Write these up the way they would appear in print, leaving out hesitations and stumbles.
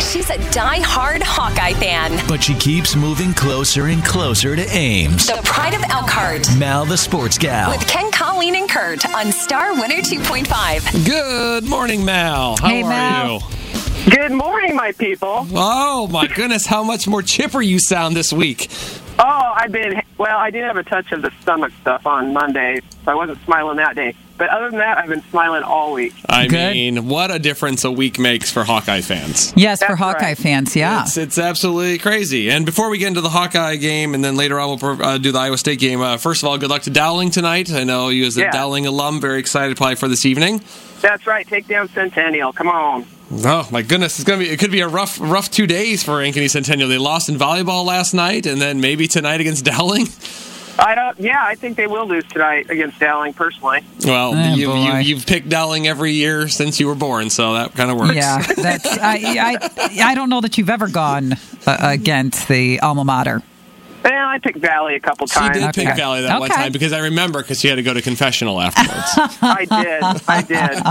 She's a die-hard Hawkeye fan. But she keeps moving closer and closer to Ames. The pride of Elkhart. Mal the Sports Gal. With Ken, Colleen, and Kurt on Star 102.5. Good morning, Mal. How Hey, are Mal. you? Good morning, my people. Oh, my goodness, how much more chipper you sound this week. Oh, I did have a touch of the stomach stuff on Monday, so I wasn't smiling that day. But other than that, I've been smiling all week. I Good. mean, what a difference a week makes for Hawkeye fans. Yes, for That's Hawkeye right. fans, yeah. It's absolutely crazy. And before we get into the Hawkeye game, and then later on we'll do the Iowa State game, first of all, good luck to Dowling tonight. I know you as a Yeah. Dowling alum, very excited probably for this evening. That's right. Take down Centennial. Come on. Oh, my goodness. It could be a rough 2 days for Ankeny Centennial. They lost in volleyball last night, and then maybe tonight against Dowling. I think they will lose tonight against Dowling, personally. Well, Oh, boy. you've picked Dowling every year since you were born, so that kind of works. Yeah, that's I don't know that you've ever gone against the alma mater. Well, I picked Valley a couple She times. did pick Okay. Valley that one Okay. time because I remember because she had to go to confessional afterwards. I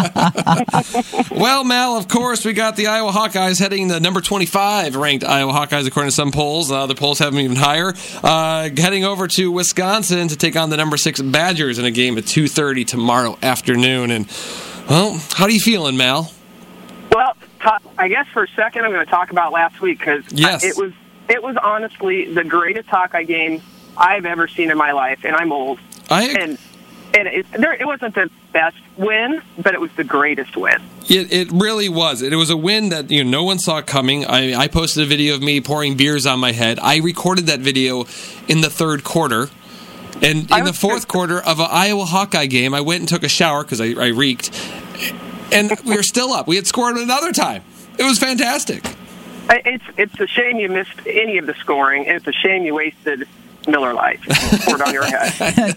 did. Well, Mal, of course, we got the Iowa Hawkeyes heading the number 25 ranked Iowa Hawkeyes according to some polls. Other polls have them even higher. Heading over to Wisconsin to take on the number 6 Badgers in a game at 2:30 tomorrow afternoon. And, well, how are you feeling, Mal? Well, I guess for a second I'm going to talk about last week because Yes. it was honestly the greatest Hawkeye game I've ever seen in my life, and I'm old. And it wasn't the best win, but it was the greatest win. It really was. It was a win that no one saw coming. I posted a video of me pouring beers on my head. I recorded that video in the third quarter. And in the fourth quarter of an Iowa Hawkeye game, I went and took a shower because I reeked. And we were still up. We had scored another time. It was fantastic. It's a shame you missed any of the scoring, and it's a shame you wasted Miller Lite. Poured on your head.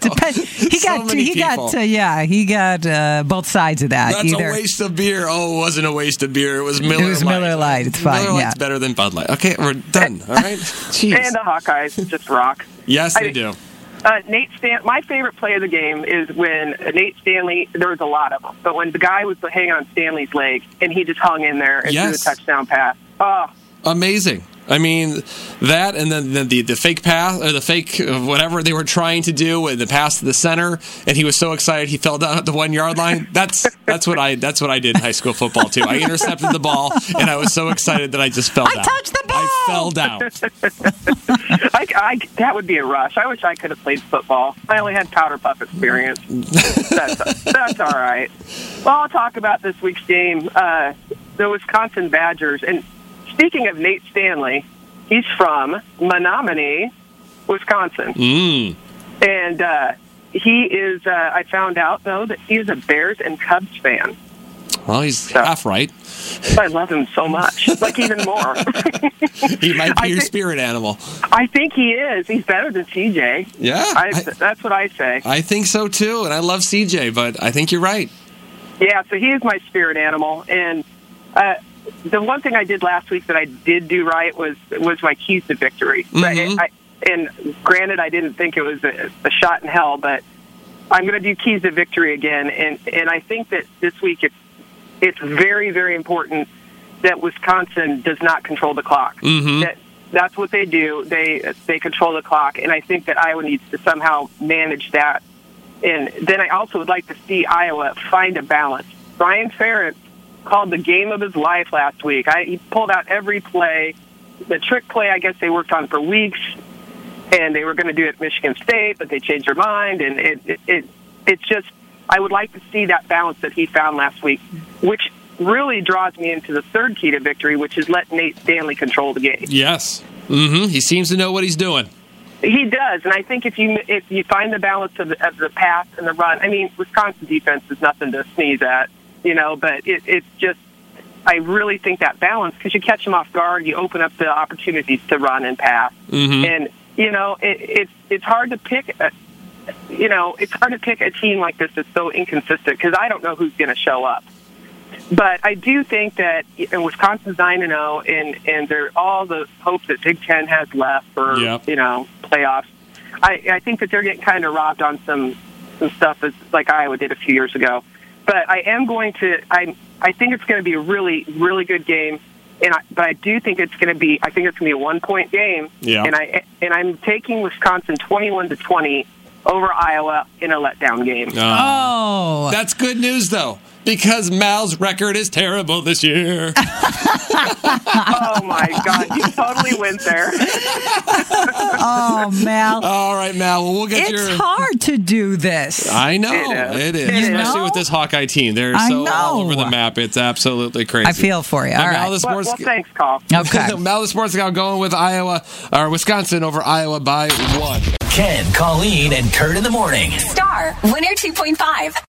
He got both sides of that. That's Either a waste of beer. Oh, it wasn't a waste of beer. It was Miller Lite. It was Miller Lite. It's fine, Miller yeah. Lite's better than Bud Light. Okay, we're done. All right? Jeez. And the Hawkeyes just rock. Yes, they do. My favorite play of the game is when Nate Stanley, there was a lot of them, but when the guy was hanging on Stanley's leg and he just hung in there and threw the touchdown pass. Oh. Amazing. I mean, that and then the fake pass, or the fake whatever they were trying to do, and the pass to the center, and he was so excited he fell down at the 1 yard line. That's what I did in high school football too. I intercepted the ball, and I was so excited that I just fell down. I touched the ball! I fell down. That would be a rush. I wish I could have played football. I only had powder puff experience. That's all right. Well, I'll talk about this week's game. The Wisconsin Badgers. And speaking of Nate Stanley, he's from Menominee, Wisconsin. And he is, I found out, though, that he is a Bears and Cubs fan. Well, he's half right. I love him so much, like even more. He might be your spirit animal. I think he is. He's better than CJ. Yeah. That's what I say. I think so, too, and I love CJ, but I think you're right. Yeah, so he is my spirit animal. And the one thing I did last week that I did do right was my keys to victory. Mm-hmm. And granted, I didn't think it was a shot in hell, but I'm going to do keys to victory again. And I think that this week it's very, very important that Wisconsin does not control the clock. Mm-hmm. That's what they do. They control the clock, and I think that Iowa needs to somehow manage that. And then I also would like to see Iowa find a balance. Brian Ferentz called the game of his life last week. He pulled out every play. The trick play, I guess they worked on for weeks, and they were going to do it at Michigan State, but they changed their mind. And it's just, I would like to see that balance that he found last week, which really draws me into the third key to victory, which is let Nate Stanley control the game. Yes. Mm-hmm. He seems to know what he's doing. He does, and I think if you find the balance of the pass and the run, I mean, Wisconsin defense is nothing to sneeze at, but it's just, I really think that balance, because you catch them off guard, you open up the opportunities to run and pass, and it's hard to pick. It's hard to pick a team like this that's so inconsistent because I don't know who's going to show up. But I do think that Wisconsin's 9-0, and they're all the hope that Big Ten has left for playoffs. I think that they're getting kind of robbed on some stuff like Iowa did a few years ago. But I am going to. I think it's going to be a really, really good game. But I do think it's going to be. I think it's going to be a 1-point game. Yeah. And I'm taking Wisconsin 21-20 over Iowa in a letdown game. Oh. That's good news, though, because Mal's record is terrible this year. Oh, my God. You totally went there. Oh, Mal. All right, Mal. Well, we'll get It's hard to do this. I know. It is. Especially know? with this Hawkeye team. They're so all over the map. It's absolutely crazy. I feel for you. All right. Well, thanks, Carl. Okay. Mal the Sports Guy going with Wisconsin over Iowa by 1. Ken, Colleen, and Kurt in the morning. Star 102.5.